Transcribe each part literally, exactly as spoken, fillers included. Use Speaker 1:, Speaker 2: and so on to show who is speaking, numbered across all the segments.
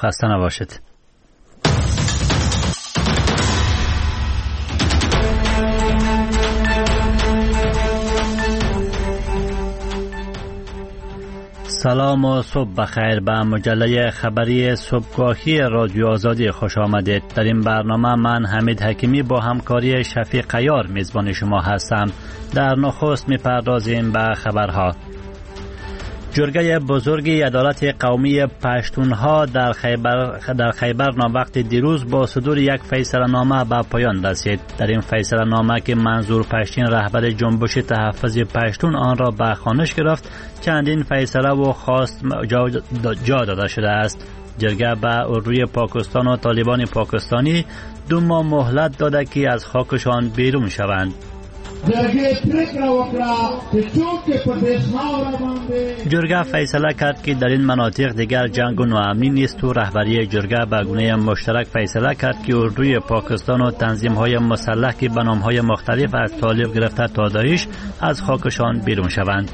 Speaker 1: خسته نباشید. سلام و صبح بخیر. به مجله خبری صبحگاهی رادیو آزادی خوش آمدید. در این برنامه من حمید حکیمی با همکاری شفیق عیار میزبان شما هستم. در نخست میپردازیم به خبرها. جرگه بزرگی عدالت قومی پشتونها در خیبر در خیبر ناوقت دیروز با صدور یک فیصله نامه به پایان رسید. در این فیصله نامه که منظور پشتین رهبر جنبش تحفظ پشتون آن را به خوانش گرفت، چندین فیصله و خواست جا, جا داده شده است. جرگه به روی پاکستان و طالبان پاکستانی دو ماه مهلت داده که از خاکشان بیرون شوند. جرگه فیصله کرد که در این مناطق دیگر جنگ و ناامنی نیست و رهبری جرگه به گونه مشترک فیصله کرد که اردوی پاکستان و تنظیم‌های مسلح که به نام‌های مختلف از طالب گرفته تا داعش از خاکشان بیرون شوند.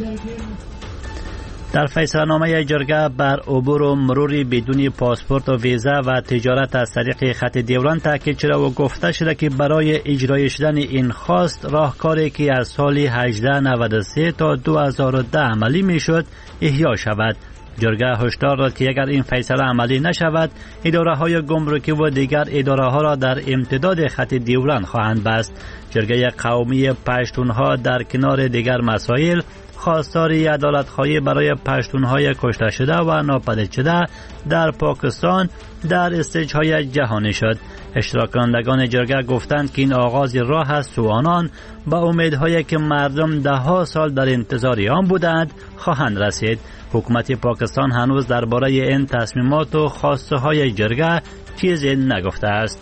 Speaker 1: در فیصله نامه جرگه بر عبور و مروری بدون پاسپورت و ویزا و تجارت از طریق خط دیوران تاکید شده و گفته شده که برای اجرای شدن این خواست راهکاری که از سال هجده نود و سه تا دو هزار و ده عملی میشد احیا شود. جرگه هشدار داد که اگر این فیصله عملی نشود، اداره های گمرکی و دیگر اداره ها را در امتداد خط دیوران خواهند بست. جرگه قومی پشتونها در کنار دیگر مسائل خواستاری عدالت‌خواهی برای پشتونهای کشته شده و ناپدید شده در پاکستان در استیج‌های جهانی شد. اشتراک کنندگان جرگه گفتند که این آغاز راه است و آنان با امیدهایی که مردم ده ها سال در انتظار آن بودند خواهند رسید. حکومت پاکستان هنوز درباره این تصمیمات و خواسته‌های جرگه چیزی نگفته است.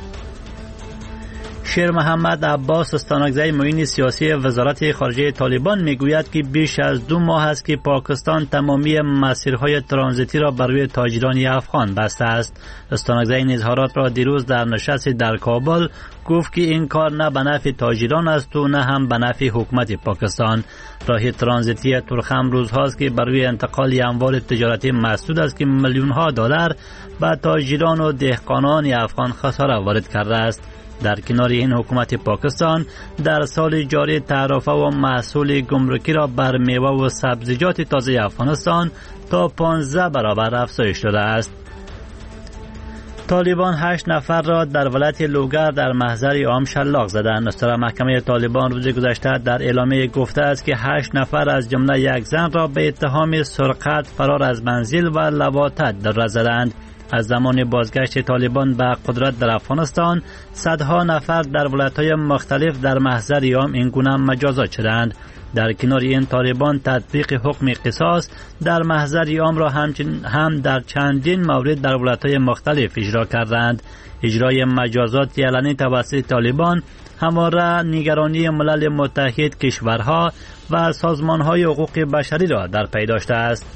Speaker 1: شیر محمد عباس استانگزی معین سیاسی وزارت خارجه طالبان میگوید که بیش از دو ماه است که پاکستان تمامی مسیرهای ترانزیتی را برای تاجران افغان بسته است. استانگزی این اظهارات را دیروز در نشست در کابل گفت که این کار نه به نفع تاجران است و نه هم به نفع حکومت پاکستان. راه ترانزیتی ترخم روزهاست که برای انتقال اموال تجارتی مسدود است که میلیون ها دلار به تاجران و دهقانان افغان خسارت وارد کرده است. در کنار این حکومت پاکستان در سال جاری تعرفه و محصول گمرکی را بر میوه و سبزیجات تازه افغانستان تا پانزده برابر افزایش داده است. طالبان هشت نفر را در ولایت لوگر در محضر عام شلاق زدند. نصر محکمه طالبان روز گذشته در اعلامیه گفته است که هشت نفر از جمله یک زن را به اتهام سرقت، فرار از منزل و لواطت در زدند. از زمان بازگشت طالبان به قدرت در افغانستان، صدها نفر در ولایت‌های مختلف در محضر عام این گونه مجازات شدند. در کنار این طالبان تطبیق حکم قصاص در محضر عام را هم در چندین مورد در ولایت‌های مختلف اجرا کردند. اجرای مجازات علنی توسط طالبان همواره نگرانی ملل متحد، کشورها و سازمان‌های حقوق بشری را در پی داشته است.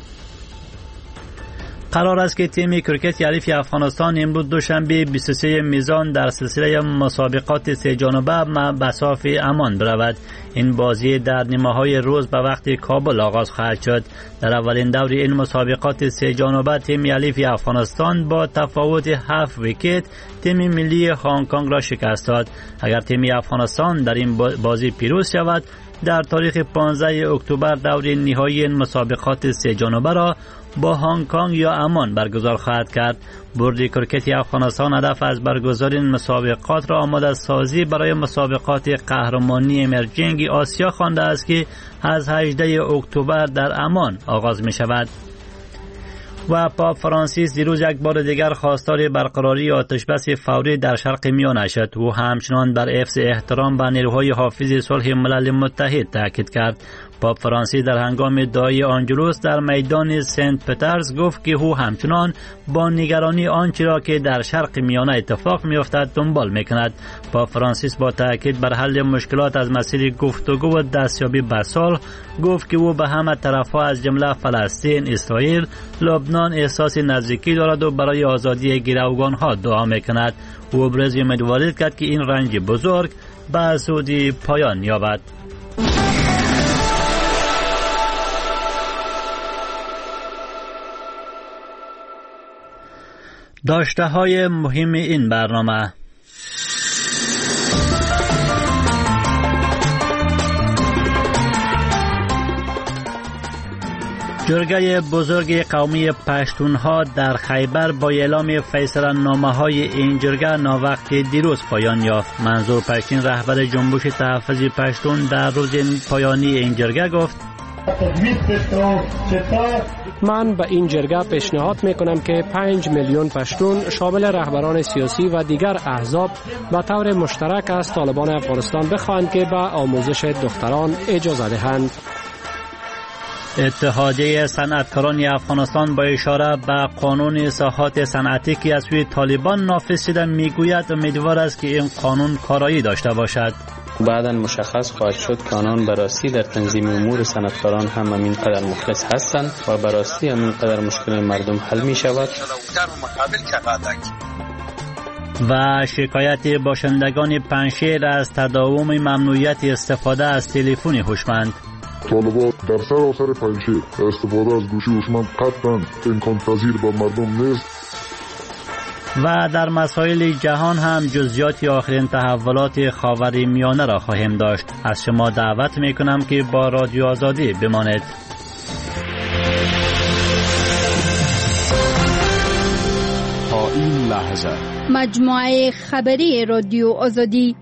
Speaker 1: قرار است که تیم کرکت حریف افغانستان امروز دوشنبه بیست و سوم میزان در سلسله مسابقات سه جانبه به مساف عمان برود. این بازی در نیمه‌های روز به وقت کابل آغاز خواهد شد. در اولین دور این مسابقات سه جانبه تیم حریف افغانستان با تفاوت هفت ویکت تیم ملی هنگ کنگ را شکست داد. اگر تیم افغانستان در این بازی پیروز شود، در تاریخ پانزده اکتبر دور نهایی این مسابقات سه جانبه را با هنگ کنگ یا عمان برگزار خواهد کرد. بورد کرکت افغانستان هدف از برگزاری این مسابقات را آماده سازی برای مسابقات قهرمانی امرجنگ آسیا خوانده است که از هجدهم اکتبر در عمان آغاز می شود. و پاپ فرانسیس دیروز یک بار دیگر خواستار برقراری آتشبس فوری در شرق میانه شد و همچنان بر حفظ احترام به نیروهای حافظ صلح ملل متحد تاکید کرد. پاپ فرانسیس در هنگام دعای آنجلوس در میدان سنت پترز گفت که او همچنان با نگرانی آنچه را که در شرق میانه اتفاق می‌افتد دنبال می‌کند. پاپ فرانسیس با تاکید بر حل مشکلات از مسیر گفتگو و دستیابی به صلح گفت که او به همه طرف‌ها از جمله فلسطین، اسرائیل، لبنان احساس نزدیکی دارد و برای آزادی گروگان‌ها دعا می‌کند. او ابراز امیدواری کرد که این رنج بزرگ به زودی پایان یابد. داشته های مهم این برنامه: جرگه بزرگ قومی پشتونها در خیبر با اعلام فیصله نامه های این جرگه ناوقت دیروز پایان یافت. منظور پشتین رهبر جنبش تحفظ پشتون در روز پایانی این جرگه گفت:
Speaker 2: من به این جرگه پیشنهاد میکنم که پنج میلیون پشتون شامل رهبران سیاسی و دیگر احزاب به طور مشترک از طالبان افغانستان بخواهند که به آموزش دختران اجازه دهند.
Speaker 1: اتحادیه صنعتکاران افغانستان با اشاره به قانون اصلاحات صنعتی که از سوی طالبان نافذ شده میگوید امیدوار است که این قانون کارایی داشته باشد.
Speaker 3: بعداً مشخص خواهد شد که آنان براستی در تنظیم امور صنعتکاران هم همین قدر مخلص هستند و براستی همین قدر مشکل مردم حل می شود.
Speaker 1: و شکایت باشندگان پنجشیر از تداوم ممنوعیت استفاده از تلفن هوشمند.
Speaker 4: طالبان در سراسر پنجشیر استفاده از گوشی هوشمند قطعاً امکان پذیر با مردم نیست.
Speaker 1: و در مسائل جهان هم جزئیات آخرین تحولات خاورمیانه را خواهیم داشت. از شما دعوت میکنم که با رادیو آزادی بمانید.
Speaker 5: تا این لحظه
Speaker 6: مجموعه خبری رادیو آزادی.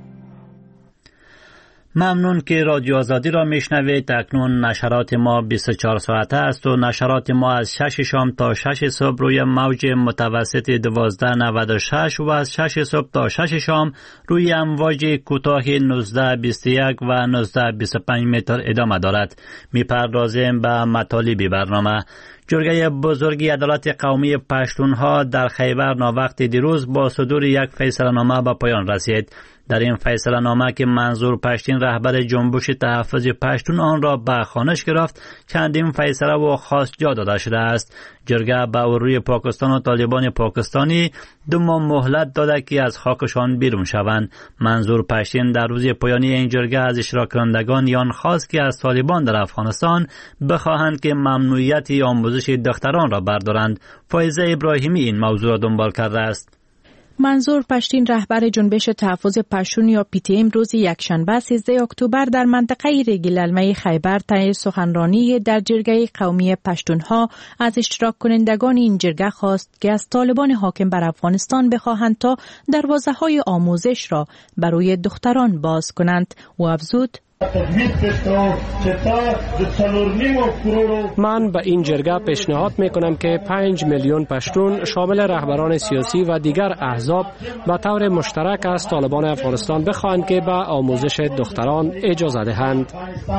Speaker 1: ممنون که رادیو آزادی را میشنوید. اکنون نشرات ما بیست و چهار ساعته است و نشرات ما از شش شام تا شش صبح روی موج متوسط دوازده نود و شش و از شش صبح تا شش شام روی امواج کوتاه نوزده بیست و یک و نوزده بیست و پنج متر ادامه دارد. میپردازیم به مطالب برنامه. جرگه بزرگی عدالت قومی پشتونها در خیبر ناوقت دیروز با صدور یک فیصله نامه به پایان رسید. در این فیصله نامه که منظور پشتین رهبر جنبش تحفظ پشتون آن را به خوانش گرفت، چندین فیصله و خاص جا داده شده است. جرگه به روی پاکستان و طالبان پاکستانی دو ماه مهلت داده که از خاکشان بیرون شوند. منظور پشتین در روز پایانی این جرگه از اشتراک کنندگان یان خواست که از طالبان در افغانستان بخواهند که ممنوعیت آموزش دختران را بردارند. فایزه ابراهیمی این موضوع را دنبال کرده است.
Speaker 7: منظور پشتین رهبر جنبش تحفظ پشتون یا پی تی ام روز یکشنبه سیزده اکتبر در منطقه ریگلالمه خیبر طی سخنرانی در جرگه قومی پشتونها از اشتراک کنندگان این جرگه خواست که از طالبان حاکم بر افغانستان بخواهند تا دروازه‌های آموزش را برای دختران باز کنند و افزود:
Speaker 2: من به این جرگه پیشنهاد میکنم که پنج میلیون پشتون شامل رهبران سیاسی و دیگر احزاب به طور مشترک از طالبان افغانستان بخواهند که به آموزش دختران اجازه دهند.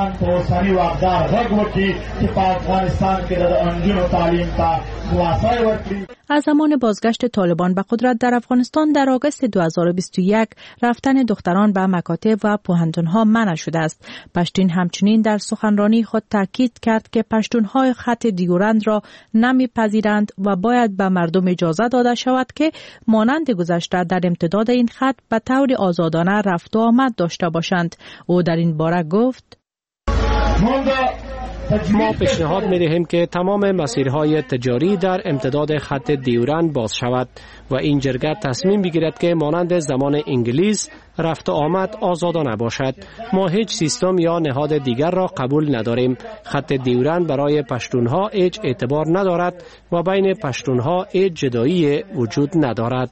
Speaker 7: از زمان بازگشت طالبان به قدرت در افغانستان در آگوست دو هزار و بیست و یک رفتن دختران به مکاتب و پوهنتون‌ها منع شده است. پشتین همچنین در سخنرانی خود تاکید کرد که پشتون‌های خط دیورند را نمی‌پذیرند و باید به مردم اجازه داده شود که مانند گذشته در امتداد این خط به طور آزادانه رفت و آمد داشته باشند. او در این باره گفت:
Speaker 2: ما پیشنهاد می دهیم که تمام مسیرهای تجاری در امتداد خط دیورند باز شود و این جرگه تصمیم بگیرد که مانند زمان انگلیس رفت و آمد آزادانه باشد. ما هیچ سیستم یا نهاد دیگر را قبول نداریم. خط دیورند برای پشتونها هیچ اعتبار ندارد و بین پشتونها هیچ جدایی وجود ندارد.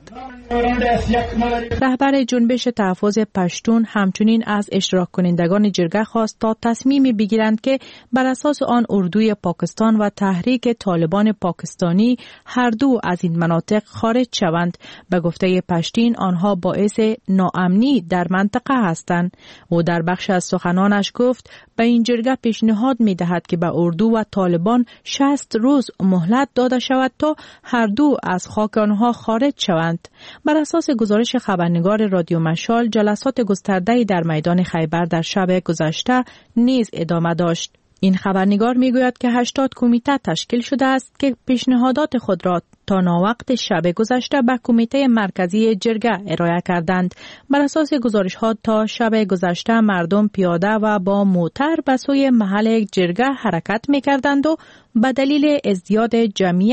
Speaker 7: رهبر جنبش تحفظ پشتون همچنین از اشتراک کنندگان جرگه خواست تا تصمیم بگیرند که بر اساس آن اردوی پاکستان و تحریک طالبان پاکستانی هر دو از این مناطق خارج شوند. به گفته پشتین آنها باعث ناامنی در منطقه هستند. او در بخش از سخنانش گفت به این جرگه پیشنهاد می دهد که به اردو و طالبان شصت روز مهلت داده شود تا هر دو از خاک آنها خارج شوند. بر اساس گزارش خبرنگار رادیو مشال، جلسات گسترده‌ای در میدان خیبر در شب گذشته نیز ادامه داشت. این خبرنگار میگوید که هشتاد کمیته تشکیل شده است که پیشنهادات خود را تا ناوقت شب گذشته به کمیته مرکزی جرگه ارائه کردند. بر اساس گزارش ها تا شب گذشته مردم پیاده و با موتر به سوی محل جرگه حرکت میکردند و به دلیل ازدیاد جمعیت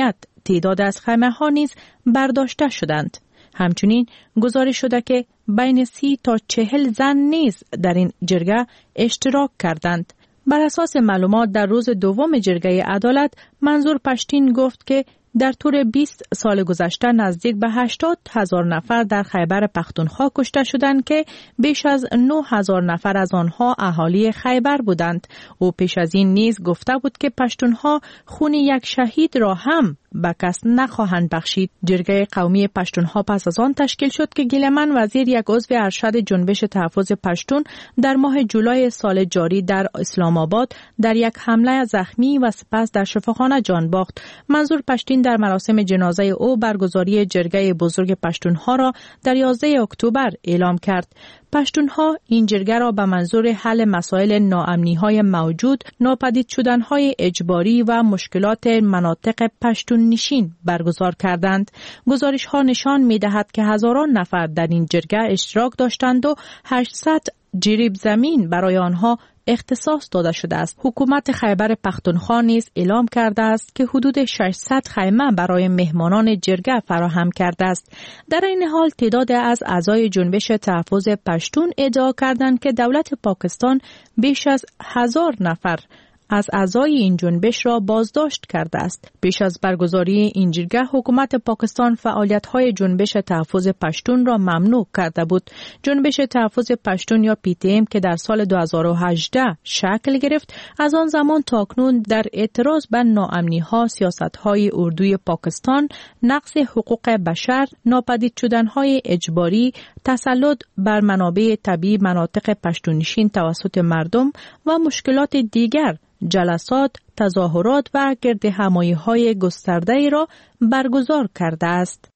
Speaker 7: تعداد از خیمه ها نیز برداشته شدند. همچنین گزارش شده که بین سی تا چهل زن نیز در این جرگه اشتراک کردند. بر اساس معلومات در روز دوم جرگه عدالت، منظور پشتین گفت که در طول بیست سال گذشته نزدیک به هشتاد هزار نفر در خیبر پختونخوا کشته شدند که بیش از نه هزار نفر از آنها اهالی خیبر بودند. او پیش از این نیز گفته بود که پشتونها خون یک شهید را هم به کس نخواهند بخشید. جرگه قومی پشتونها پس از آن تشکیل شد که گیلمن وزیر، یک عضو ارشد جنبش تحفظ پشتون، در ماه جولای سال جاری در اسلام آباد در یک حمله زخمی و سپس در شفاخانه جان باخت. منظور پشتین در مراسم جنازه او برگزاری جرگه بزرگ پشتونها را در یازده اکتبر اعلام کرد. پشتونها این جرگه را به منظور حل مسائل ناامنی‌های موجود، ناپدید شدن‌های اجباری و مشکلات مناطق پشتون نشین برگزار کردند. گزارش‌ها نشان می‌دهد که هزاران نفر در این جرگه اشتراک داشتند و هشتصد جریب زمین برای آنها اختصاص داده شده است. حکومت خیبر پختونخوا نیز اعلام کرده است که حدود ششصد خیمه برای مهمانان جرگه فراهم کرده است. در این حال تعداد از اعضای جنبش تحفظ پشتون ادعا کردند که دولت پاکستان بیش از هزار نفر از اعضای این جنبش را بازداشت کرده است. پیش از برگزاری این جرگه، حکومت پاکستان فعالیت‌های جنبش تحفظ پشتون را ممنوع کرده بود. جنبش تحفظ پشتون یا پی تی ام که در سال دو هزار و هجده شکل گرفت، از آن زمان تا اکنون در اعتراض بر ناامنی‌ها، سیاست‌های اردوی پاکستان، نقض حقوق بشر، ناپدید شدن‌های اجباری، تسلط بر منابع طبیعی مناطق پشتونشین توسط مردم و مشکلات دیگر، جلسات، تظاهرات و گردهمایی‌های گسترده‌ای را برگزار کرده است.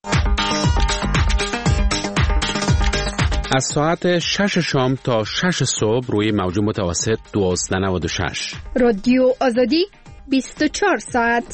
Speaker 8: از ساعت شش شام تا شش صبح روی موج متوسط دوازده نود و شش.
Speaker 6: رادیو آزادی بیست و چهار ساعت.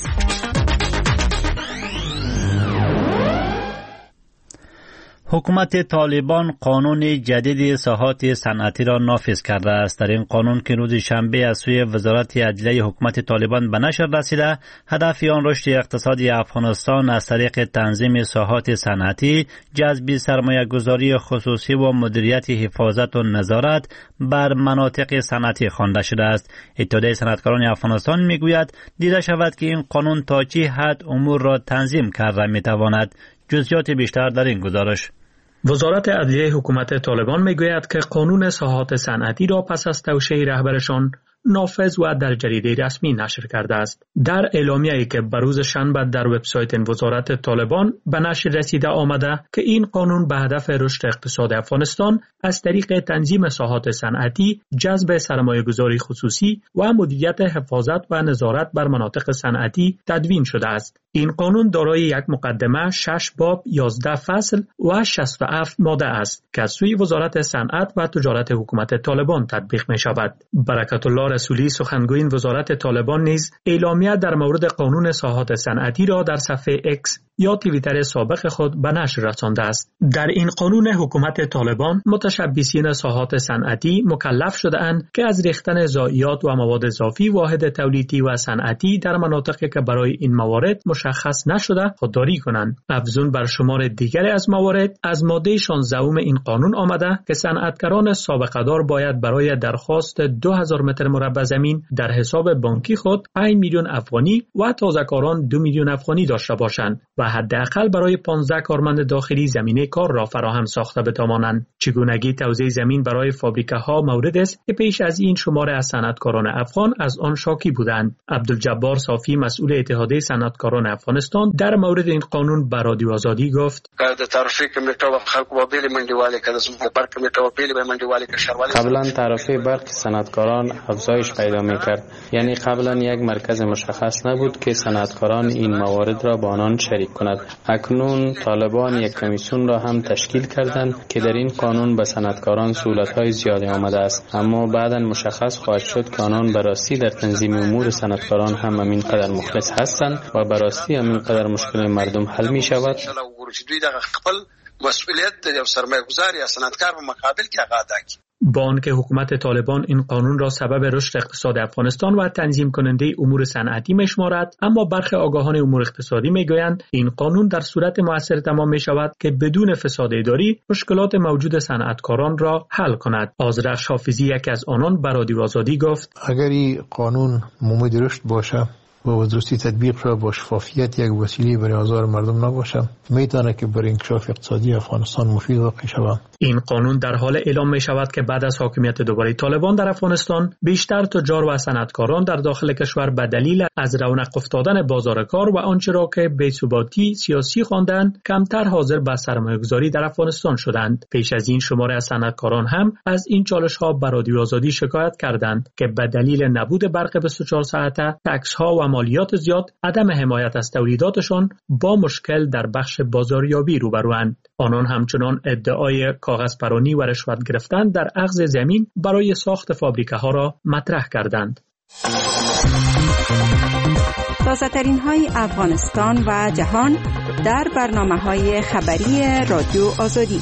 Speaker 1: حکومت طالبان قانون جدید ساحات صنعتی را نافذ کرده است. در این قانون که روز شنبه از سوی وزارت عدلیه حکومت طالبان به نشر رسیده، هدف آن رشد اقتصادی افغانستان از طریق تنظیم ساحات صنعتی، جذب سرمایه گذاری خصوصی و مدیریت حفاظت و نظارت بر مناطق صنعتی خوانده شده است. اتحادیه صنعتکاران افغانستان میگوید دیده شود که این قانون تا چه حد امور را تنظیم کرده میتواند. جزئیات بیشتر در این گزارش.
Speaker 9: وزارت عدلیه حکومت طالبان میگوید که قانون ساحات صنعتی را پس از توشیح رهبرشان نافذ و در جریده رسمی نشر کرده است. در اعلامیه‌ای که به روز شنبه در وبسایت وزارت طالبان به نشر رسیده آمده که این قانون به هدف رشد اقتصاد افغانستان از طریق تنظیم ساحات صنعتی، جذب سرمایه‌گذاری خصوصی و مدیریت حفاظت و نظارت بر مناطق صنعتی تدوین شده است. این قانون دارای یک مقدمه، شش باب، یازده فصل و شصت و هفت ماده است که از سوی وزارت صنعت و تجارت حکومت طالبان تطبیق می شود. برکت الله رسولی، سخنگوی وزارت طالبان، نیز اعلامیه در مورد قانون ساحات صنعتی را در صفحه اکس یا توییتر سابق خود به نشر رسانده است. در این قانون حکومت طالبان، متشبثین ساحات صنعتی مکلف شده‌اند که از ریختن ضایعات و مواد اضافی واحد تولیدی و صنعتی در مناطقی که برای این موارد مشخص نشده خودداری کنند. افزون بر شمار دیگری از موارد، از ماده شانزده این قانون آمده که صنعتگران سابقه دار باید برای درخواست دو هزار متر مربع زمین در حساب بانکی خود پنج میلیون افغانی و تازه‌کاران دو میلیون افغانی داشته باشند و حداقل برای پانزده کارمند داخلی زمینه کار را فراهم ساخته بتوانند. چگونگی توزیع زمین برای فابریکه‌ها مورد است که پیش از این شمار از صنعتکاران افغان از آن شاکی بودند. عبدالجبار صافی، مسئول اتحادیه صنعتکاران افغانستان، در مورد این قانون به رادیو آزادی گفت:
Speaker 3: قبلا تعرفه برق صنعتکاران افزایش پیدا می‌کرد، یعنی قبلا یک مرکز مشخص نبود که صنعتکاران این موارد را با آنان شریک کند. اکنون طالبان یک کمیسیون را هم تشکیل کردند که در این قانون به صنعتکاران سهولت‌های زیادی آمده است، اما بعداً مشخص خواهد شد که آنان به راستی در تنظیم امور صنعتکاران هم همین قدر مخلص هستند و به راستی همین قدر مشکل مردم حل می شود.
Speaker 10: مسئولیت د سرمایه گذاری یا صنعتکار په مقابل کې هغه ادا کړي.
Speaker 9: با آنکه حکومت طالبان این قانون را سبب رشد اقتصاد افغانستان و تنظیم کننده امور صنعتی می‌شمارد، اما برخی آگاهان امور اقتصادی می‌گویند این قانون در صورت مؤثر تمام می‌شود که بدون فساد اداری مشکلات موجود صنعتکاران را حل کند. آذرخش حافظی یکی از آنان به رادیو آزادی گفت:
Speaker 10: اگر این قانون مومد رشد باشه و درستی تطبیق شده با شفافیت یک وسیله برای آزار مردم نباشه، میتونه که برای انکشاف اقتصادی افغانستان مفید واقع شود.
Speaker 9: این قانون در حال اعلام می شود که بعد از حاکمیت دوباره طالبان در افغانستان بیشتر تجار و صنعتکاران در داخل کشور به دلیل از رونق افتادن بازار کار و آنچه را که بی‌ثباتی سیاسی خواندند کمتر حاضر به سرمایه‌گذاری در افغانستان شدند. پیش از این شماره از صنعتکاران هم از این چالش‌ها به رادیو آزادی شکایت کردند که به دلیل نبود برق بیست و چهار ساعته، تکس‌ها و مالیات زیاد، عدم حمایت از تولیداتشان با مشکل در بخش بازاریابی روبروند. آنان همچنان ادعای کاغذ پرانی و رشوت گرفتن در اخذ زمین برای ساخت فابریکه ها را مطرح کردند.
Speaker 11: تازه‌ترین های افغانستان و جهان در برنامه‌های خبری رادیو آزادی.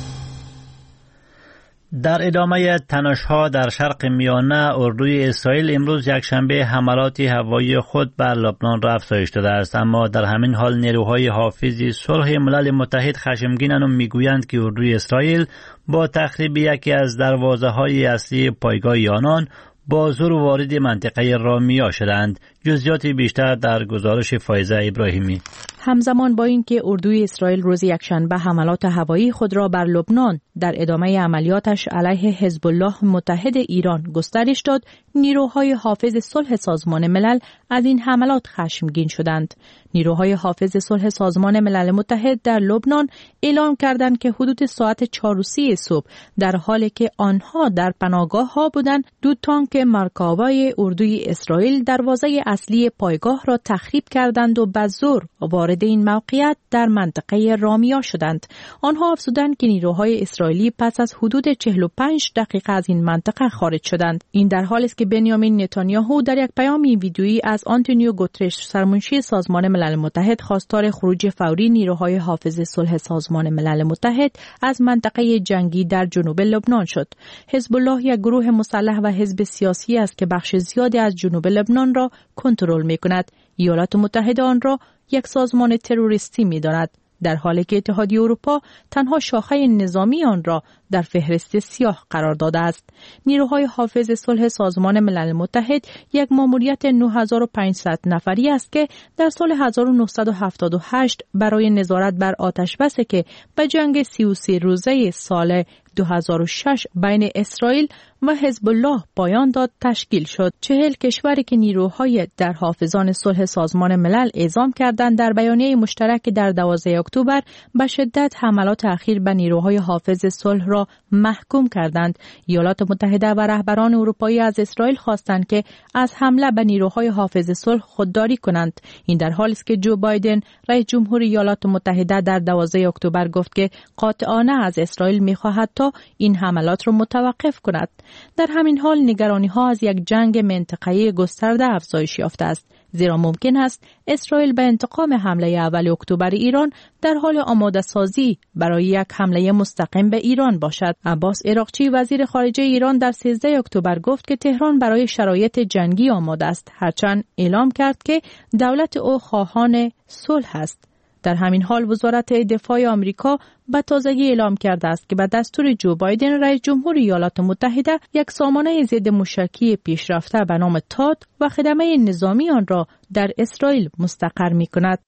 Speaker 1: در ادامه تنش‌ها در شرق میانه، اردوی اسرائیل امروز یکشنبه حملات هوایی خود بر لبنان را افزایش داده است، اما در همین حال نیروهای حافظ صلح ملل متحد خشمگینند و میگویند که اردوی اسرائیل با تخریب یکی از دروازه‌های اصلی پایگاه آنان با زور وارد منطقه رامیا شدند. جزئیات بیشتر در گزارش فایزه ابراهیمی.
Speaker 7: همزمان با اینکه اردوی اسرائیل روز یکشنبه حملات هوایی خود را بر لبنان در ادامه عملیاتش علیه حزب الله متحد ایران گسترش داد، نیروهای حافظ صلح سازمان ملل از این حملات خشمگین شدند. نیروهای حافظ صلح سازمان ملل متحد در لبنان اعلام کردند که حدود ساعت چهار و سی صبح در حالی که آنها در پناهگاه ها بودند، دو تانک مرکاوای اردوی اسرائیل دروازه اصلی پایگاه را تخریب کردند و به زور وارد این موقعیت در منطقه رامیا شدند. آنها افزودند که نیروهای اسرائیلی پس از حدود چهل و پنج دقیقه از این منطقه خارج شدند. این در حالی است که بنیامین نتانیاهو در یک پیام ویدیویی از آنتونیو گوترش سرمنشی سازمان ملل متحد خواستار خروج فوری نیروهای حافظ صلح سازمان ملل متحد از منطقه جنگی در جنوب لبنان شد. حزب الله یک گروه مسلح و حزب سیاسی است که بخش زیادی از جنوب لبنان را کنترل می‌کند. ایالات متحده آن را یک سازمان تروریستی می‌داند، در حالی که اتحادیه اروپا تنها شاخه نظامی آن را در فهرست سیاه قرار داده است. نیروهای حافظ صلح سازمان ملل متحد یک ماموریت نه هزار و پانصد نفری است که در سال هزار و نهصد و هفتاد و هشت برای نظارت بر آتشبسی که به جنگ سی و سه روزه سال دو هزار و شش بین اسرائیل و حزب الله پایان داد تشکیل شد. چهل کشوری که نیروهای در حافظان صلح سازمان ملل اعزام کردند در بیانیه مشترک در دوازده اکتبر به شدت حملات اخیر به نیروهای حافظ صلح را محکوم کردند. ایالات متحده و رهبران اروپایی از اسرائیل خواستند که از حمله به نیروهای حافظ صلح خودداری کنند. این در حالی است که جو بایدن رئیس جمهور ایالات متحده در دوازده اکتبر گفت که قاطعانه از اسرائیل می‌خواهد تا این حملات را متوقف کند. در همین حال نگرانی ها از یک جنگ منطقه‌ای گسترده افزایش یافته است، زیرا ممکن است اسرائیل به انتقام حمله اول اکتبر ایران در حال آماده سازی برای یک حمله مستقیم به ایران باشد. عباس عراقچی وزیر خارجه ایران در سیزده اکتبر گفت که تهران برای شرایط جنگی آماده است، هرچند اعلام کرد که دولت او خواهان صلح است. در همین حال وزارت دفاع آمریکا به تازگی اعلام کرده است که به دستور جو بایدن رئیس جمهور ایالات متحده یک سامانه ضد موشکی پیشرفته به نام تاد و خدمه نظامی آن را در اسرائیل مستقر می کند.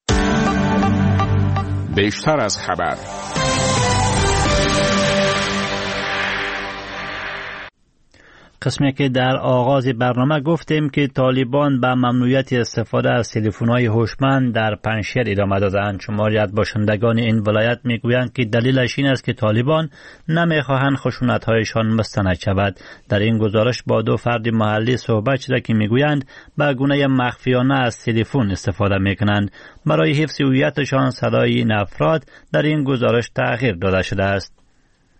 Speaker 5: بیشتر از خبر.
Speaker 1: قسمی که در آغاز برنامه گفتیم که طالبان به ممنوعیت استفاده از تلفن‌های هوشمند در پنجشیر ادامه دادند. شماری از باشندگان این ولایت میگویند که دلیلش این است که طالبان نمیخواهند خشونت‌هایشان مستند شود. در این گزارش با دو فرد محلی صحبت شده که میگویند به گونه مخفیانه از تلفن استفاده میکنند. برای حفظ هویتشان صدای این افراد در این گزارش تغییر داده شده است.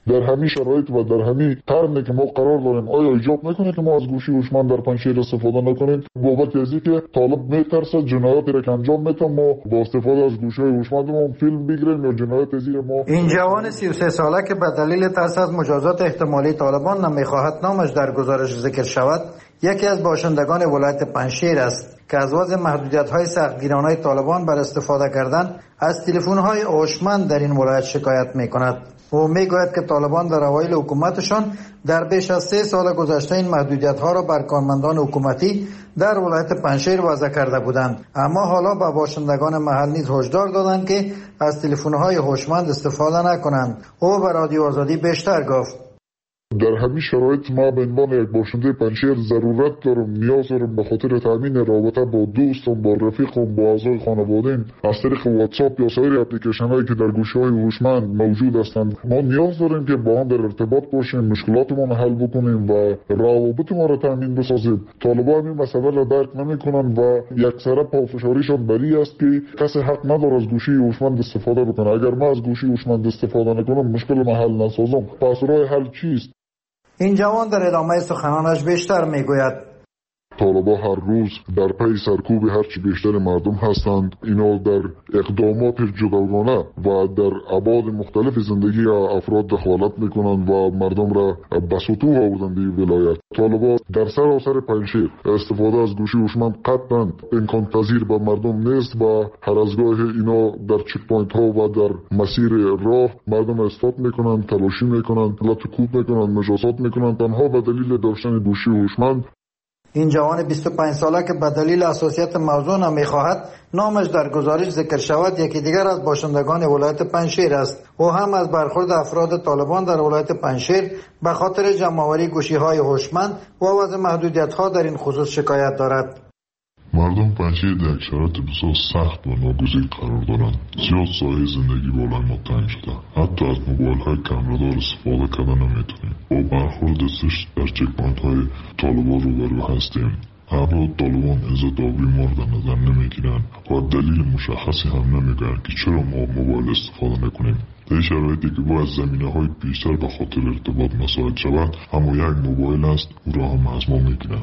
Speaker 4: در همین شرایط و در همین قرنی که ما قرار داریم آیا ایجاب میکنه که ما از گوشی هوشمند در پنجشیر استفاده نکنیم؟ بابت از اینکه طالب میترسه جنایاتی را که انجام میده ما با استفاده از گوشی هوشمند ما فیلم بگیریم یا جنایت از این ما.
Speaker 12: این جوان سی و سه ساله که به دلیل ترس از مجازات احتمالی طالبان نمیخواهد نامش در گزارش ذکر شود، یکی از باشندگان ولایت پنجشیر است که از وضع محدودیت‌های سختگیرانه طالبان بر استفاده کردن از تلفن‌های هوشمند در این ولایت شکایت می‌کند. او میگوید که طالبان در اوایل حکومتشان در بیش از سه سال گذشته این محدودیت‌ها را بر کارمندان حکومتی در ولایت پنجشیر وضع کرده بودند، اما حالا به باشندگان محل نیز هشدار دادند که از تلفن‌های هوشمند استفاده نکنند. او به رادیو آزادی بیشتر گفت:
Speaker 4: در همین شرایط ما به عنوان یک باشنده پنجشیر ضرورت دارم، نیاز دارم به خاطر تامین رابطه با دوستم، با رفیقم، با اعضای خانواده‌ام از طریق واتساپ یا سایر اپلیکیشن‌هایی که در گوشی‌های هوشمند موجود هستند. ما نیاز داریم که با آن در ارتباط باشیم، مشکلاتمون حل بکنیم و روابط ما را تامین بسازیم. طالبان این مسئله را درک نمی‌کنند و یکسره پافشاریشان بری است که کسی حق نداره از گوشی هوشمند استفاده بکنه. اگر ما از گوشی هوشمند استفاده نکنم مشکل ما حل نسازم، پس راه حل چیست؟
Speaker 12: این جوان در ادامه سخنانش بیشتر میگوید:
Speaker 4: طالبا هر روز در پی سرکوب هرچی بیشتر مردم هستند. اینا در اقدامات جداگانه و در ابعاد مختلف زندگی افراد دخالت میکنند و مردم را به سطوح آوردند به ولایت. طالبا در سراسر پنجشیر استفاده از گوشی هوشمند قطعا امکان پذیر به مردم نیست و هر از گاه اینا در چک پوینت ها و در مسیر راه مردم استاپ میکنند، تلاشی میکنند، لطکوب میکنند، مجازات میکنند تنها به دلیل داشتن گوشی هوشمند.
Speaker 12: این جوان بیست و پنج ساله که به دلیل حساسیت موضوع نمیخواهد نامش در گزارش ذکر شود، یکی دیگر از باشندگان ولایت پنجشیر است. او هم از برخورد افراد طالبان در ولایت پنجشیر به خاطر جمع‌آوری گوشی‌های هوشمند و وضع محدودیت‌ها در این خصوص شکایت دارد.
Speaker 4: مردم پنجشیر در یک شرایط بسیار سخت و ناگزیر قرار دارند. زیاد سایه زندگی بالای ما تنگ شده. حتی از موبایل‌های کمره‌دار استفاده کردن نمیتونیم. با برخورد سشت در چک پوینت‌های طالبان روبرو هستیم. افراد طالبان عزت آبی ما را در نظر نمیگیرند و دلیل مشخصی هم نمیگن که چرا ما موبایل استفاده نکنیم. در شرایطی که باید زمینه‌های بیشتر به خاطر ارتباط مساعد شود، اما یک موبایل است او را هم از ما میگیرند.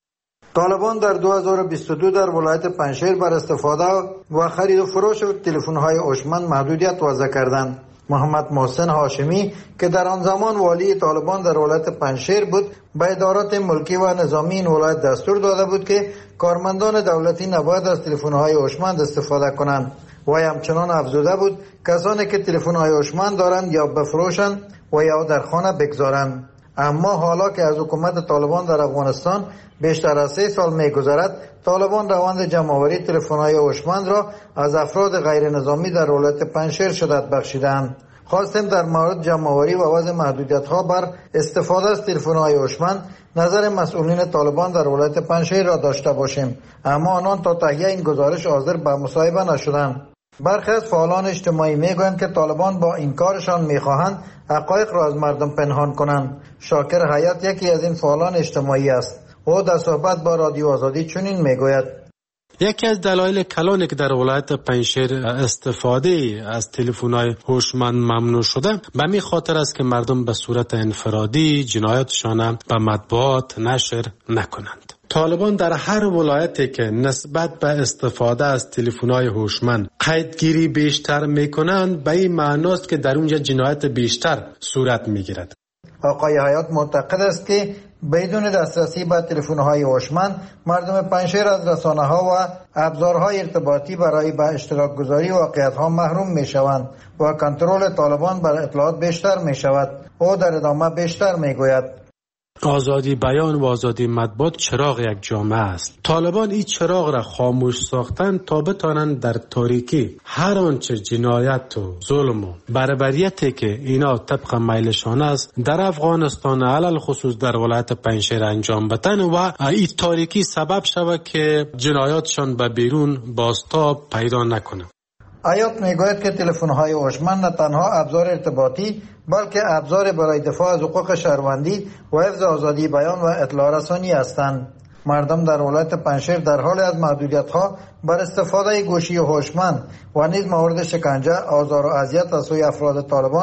Speaker 12: طالبان در دو هزار و بیست و دو در ولایت پنجشیر بر استفاده و خرید و فروش تلفن‌های هوشمند محدودیت وضع کردند. محمد محسن هاشمی که در آن زمان والی طالبان در ولایت پنجشیر بود، به ادارات ملکی و نظامی این ولایت دستور داده بود که کارمندان دولتی نباید از تلفن‌های هوشمند استفاده کنند. و همچنان افزوده بود کسانی که تلفن‌های هوشمند دارند یا بفروشند و یا در خانه بگذارند. اما حالا که از حکومت طالبان در افغانستان بیشتر از سه سال می‌گذرد، طالبان روند جمع‌آوری تلفن‌های هوشمند را از افراد غیر نظامی در ولایت پنجشیر شدت بخشیدند. خواستیم در مورد جمع‌آوری و وضع محدودیت‌ها بر استفاده از تلفن‌های هوشمند نظر مسئولین طالبان در ولایت پنجشیر را داشته باشیم، اما آنان تا تهیه این گزارش حاضر به مصاحبه نشدند. برخی از فعالان اجتماعی میگویند که طالبان با این کارشان میخواهند حقایق را از مردم پنهان کنند. شاکر حیات یکی از این فعالان اجتماعی است. او در صحبت با رادیو آزادی چنین میگوید:
Speaker 2: یکی از دلایل کلانی که در ولایت پنجشیر استفاده از تلفن‌های هوشمند ممنوع شده به می خاطر است که مردم به صورت انفرادی جنایاتشان به مطبوعات نشر نکنند. طالبان در هر ولایتی که نسبت به استفاده از تلفن‌های هوشمند قیدگیری بیشتر میکنند، به این معناست که در اونجا جنایت بیشتر صورت میگیرد.
Speaker 12: آقای حیات معتقد است که بدون دسترسی به تلفن‌های هوشمند مردم پنجشیر از رسانه‌ها و ابزارهای ارتباطی برای به اشتراک گذاری واقعیت‌ها محروم می‌شوند و کنترل طالبان بر اطلاعات بیشتر می‌شود. او در ادامه بیشتر می‌گوید:
Speaker 2: آزادی بیان و آزادی مطبوعات چراغ یک جامعه است. طالبان این چراغ را خاموش ساختن تا بتانند در تاریکی هر آنچه جنایت و ظلم و بربریتی که اینا طبق میلشان است در افغانستان علل خصوص در ولایت پنجشیر انجام بدن و این تاریکی سبب شود که جنایاتشان به بیرون بازتاب پیدا نکنه.
Speaker 12: حیات میگوید که تلفن‌های هوشمند نه تنها ابزار ارتباطی بلکه ابزار برای دفاع از حقوق شهروندی و حفظ آزادی بیان و اطلاع رسانی هستند. مردم در ولایت پنجشیر در حال از محدودیت‌ها بر استفاده گوشی هوشمند و نیز مورد شکنجه، آزار و اذیت از سوی افراد طالبان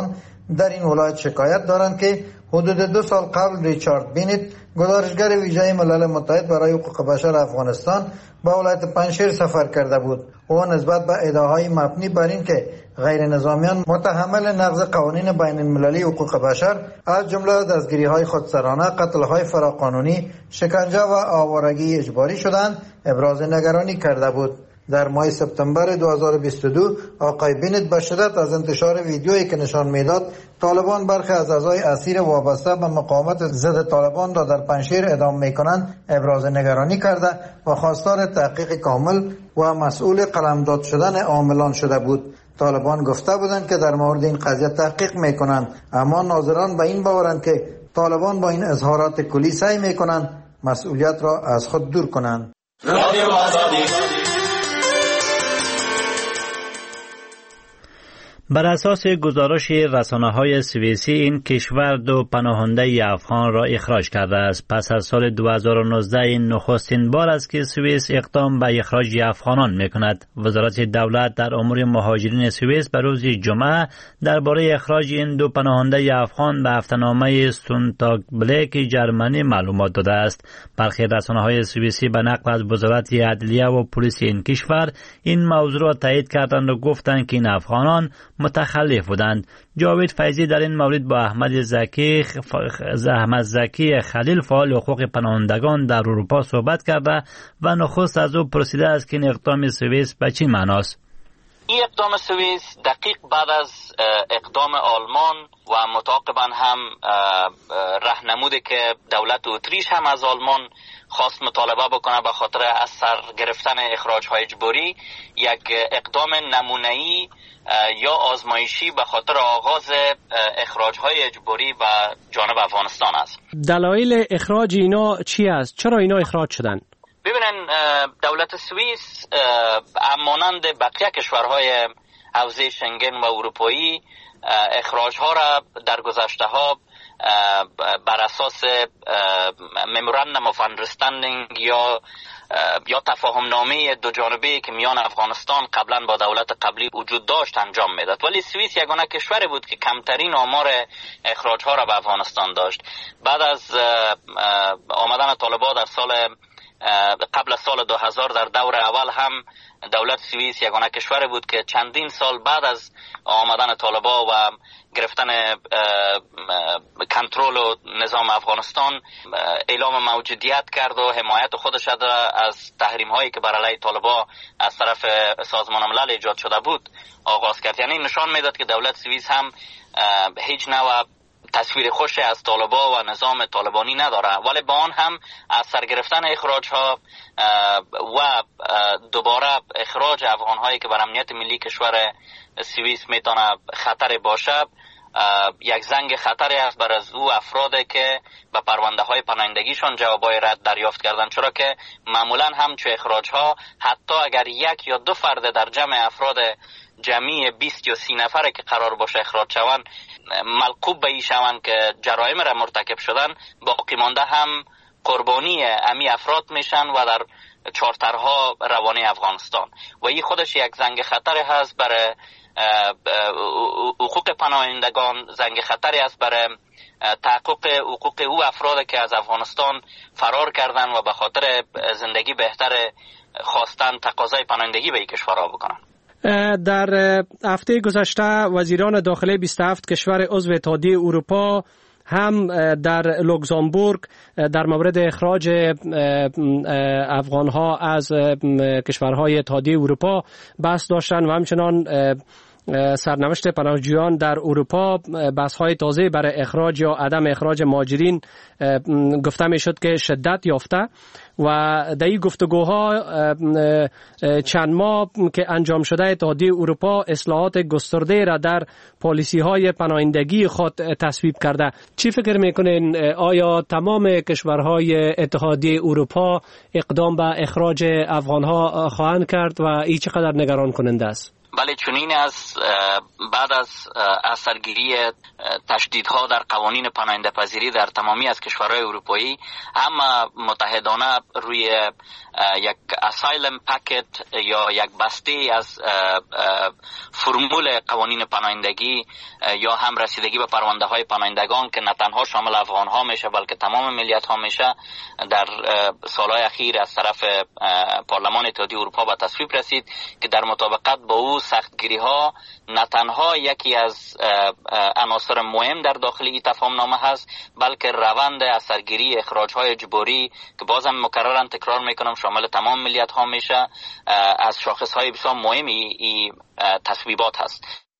Speaker 12: در این ولایت شکایت دارند که حدود دو سال قبل ریچارد بینیت، گزارشگر ویژه ملل متحد برای حقوق بشر افغانستان، به ولایت پنجشیر سفر کرده بود. او نسبت به ادعاهای مبنی بر این که غیر نظامیان متحمل نقض قوانین بین المللی حقوق بشر از جمله دستگیری‌های خودسرانه، قتل‌های فراقانونی، شکنجه و آوارگی اجباری شدند، ابراز نگرانی کرده بود. در ماه سپتامبر دو هزار و بیست و دو آقای بینت به شدت از انتشار ویدیویی که نشان میداد طالبان برخی از اعضای اسیر وابسته به مقاومت ضد طالبان را در پنجشیر اعدام میکنند ابراز نگرانی کرده و خواستار تحقیق کامل و مسئول قلمداد شدن عاملان شده بود. طالبان گفته بودند که در مورد این قضیه تحقیق میکنند، اما ناظران به این باورند که طالبان با این اظهارات کلی سعی میکنند مسئولیت را از خود دور کنند.
Speaker 1: بر اساس گزارش رسانه‌های سوئیسی، این کشور دو پناهنده افغان را اخراج کرده است. پس از سال دو هزار و نوزده این نخستین بار است که سوئیس اقدام به اخراج افغانان می‌کند. وزارت دولت در امور مهاجرین سوئیس به روز جمعه درباره اخراج این دو پناهنده افغان به هفته‌نامه سونتاگ بلیک جرمنی معلومات داده است. برخی رسانه‌های سوئیسی به نقل از وزارت عدلیه و پلیس این کشور این موضوع را تایید کردند و گفتند که این افغانان متخلف بودند. جاوید فیضی در این مورد با احمد زکی احمد زکی خلیل فعال حقوق پناهندگان در اروپا صحبت کرده و نخست از او پرسیده است که این اقدام سوئیس به چه معناست.
Speaker 13: این اقدام سوئیس دقیق بعد از اقدام آلمان و متعاقبا هم راهنموده که دولت اتریش هم از آلمان خواست مطالبه بکنه به خاطر از سر گرفتن اخراج‌های اجباری، یک اقدام نمونه‌ای یا آزمایشی به خاطر آغاز اخراج‌های اجباری به جانب افغانستان است.
Speaker 2: دلایل اخراج اینا چی است؟ چرا اینا اخراج شدن؟
Speaker 13: ببینن، دولت سوئیس مانند بقیه کشورهای حوزه شنگن و اروپایی اخراج‌ها را در گذشته‌ها بر اساس ممورندم اف اندرستندینگ یا یا تفاهم نامه دو جانبه‌ای که میان افغانستان قبلا با دولت قبلی وجود داشت انجام میداد. ولی سوئیس یگانه کشوری بود که کمترین آمار اخراج‌ها را به افغانستان داشت. بعد از آمدن طالبان در سال قبل از سال دو هزار در دور اول هم دولت سوئیس یگانه کشوری بود که چندین سال بعد از آمدن طالبان و گرفتن کنترل و نظام افغانستان اعلام موجودیت کرد و حمایت خودش از تحریم هایی که بر علیه طالبان از طرف سازمان ملل ایجاد شده بود آغاز کرد. یعنی نشان میداد که دولت سوئیس هم هیچ نوع تصویر خوشی از طالبان و نظام طالبانی نداره، ولی با آن هم از سر گرفتن اخراج ها و دوباره اخراج افغان هایی که بر امنیت ملی کشور سوئیس میتونه خطر باشه، یک زنگ خطری است بر از او افرادی که به پرونده های پناهندگیشون جوابای رد دریافت کردن، چرا که معمولا هم چه اخراج ها حتی اگر یک یا دو فرد در جمع افراد جمعی بیست یا سی نفره که قرار باشه اخراج شوند ملقوب به این شوند که جرایم را مرتکب شدن، باقی مانده هم قربانی امی افراد میشن و در چارترها روانه افغانستان و این خودش یک زنگ خطری هست برای حقوق پناهندگان، زنگ خطری است برای تحقق حقوق او افراد که از افغانستان فرار کردن و به خاطر زندگی بهتر خواستن تقاضای پناهندگی به این کشورها بکنن.
Speaker 2: در هفته گذشته وزیران داخلی بیست و هفت کشور عضو اتحادیه اروپا هم در لوکزامبورگ در مورد اخراج افغانها از کشورهای اتحادیه اروپا بحث داشتند و همچنان سرنوشت پناهجویان در اروپا بحث‌های تازه برای اخراج یا عدم اخراج مهاجرین گفته می‌شد که شدت یافته و در این گفتگوها چند ماه که انجام شده اتحادیه اروپا اصلاحات گسترده را در پالیسی‌های پناهندگی خود تصویب کرده. چی فکر می‌کنین؟ آیا تمام کشورهای اتحادیه اروپا اقدام به اخراج افغان‌ها خواهند کرد و این چقدر نگران کننده است؟
Speaker 13: بله چنین از بعد از اثرگیری تشدیدها در قوانین پناهنده پذیری در تمامی از کشورهای اروپایی، هم متحدانه روی یک اسایلم پکت یا یک بسته از فرمول قوانین پناهندگی یا هم رسیدگی به پرونده های پناهندگان که نه تنها شامل افغان ها میشه بلکه تمام ملیت ها میشه، در سالهای اخیر از طرف پارلمان اتحادیه اروپا به تصویب رسید که در مطابقت با او سختگیری ها نه تنها یکی از عناصر مهم در داخل این تفاهم نامه هست، بلکه روند اثرگیری اخراج های اجباری که بازم مکررا تکرار میکنم شامل تمام ملیت ها میشه، از شاخص های بسیار مهمی این تصویبات هست.